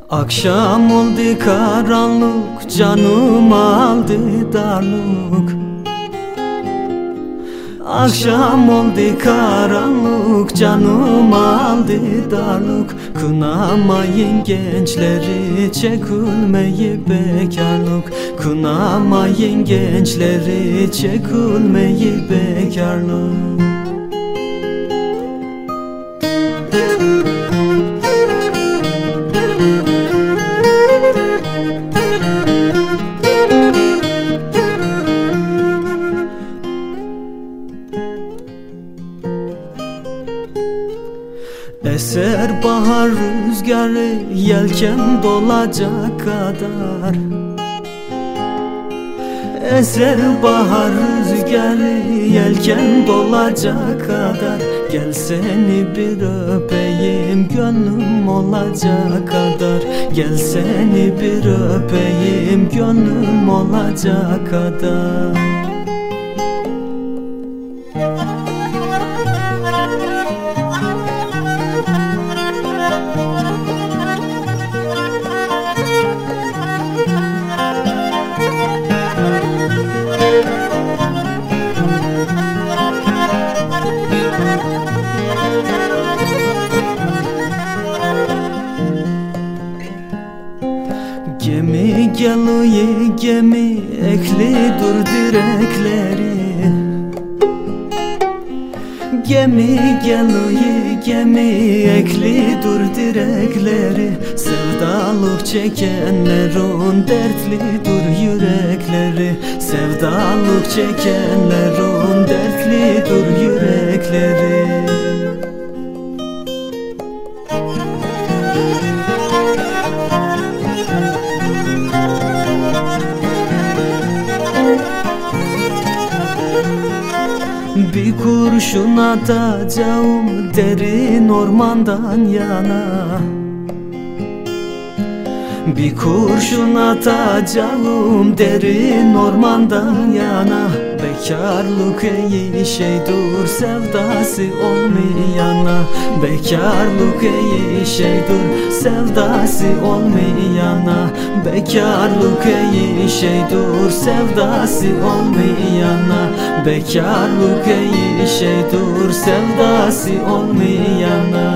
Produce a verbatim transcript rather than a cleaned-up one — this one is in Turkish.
Akşam oldu karanlık, canım aldı darlık. Akşam oldu karanlık, canım aldı darlık. Kınamayın gençleri, çekilmeyi bekarlık. Kınamayın gençleri, çekilmeyi bekarlık. Eser bahar rüzgarı, yelken dolacak kadar. Eser bahar rüzgarı, yelken dolacak kadar. Gel seni bir öpeyim, gönlüm olacak kadar. Gel seni bir öpeyim, gönlüm olacak kadar. Gemi geliyor gemi, ekli dur direkleri. Gemi geliyor gemi, ekli dur direkleri. Sevdalık çekenlerin dertli dur yürekleri. Sevdalık çekenlerin dertli dur yürekleri. Bir kurşun atacağım derin ormandan yana. Bir kurşun atacağım derin ormandan yana. Bekarlık iyi şeydir, sevdası olmayana. Bekarlık iyi şeydir, sevdası olmayana. Bekarlık iyi şeydir, sevdası olmayana. Bekarlık iyi şeydir, sevdası olmayana.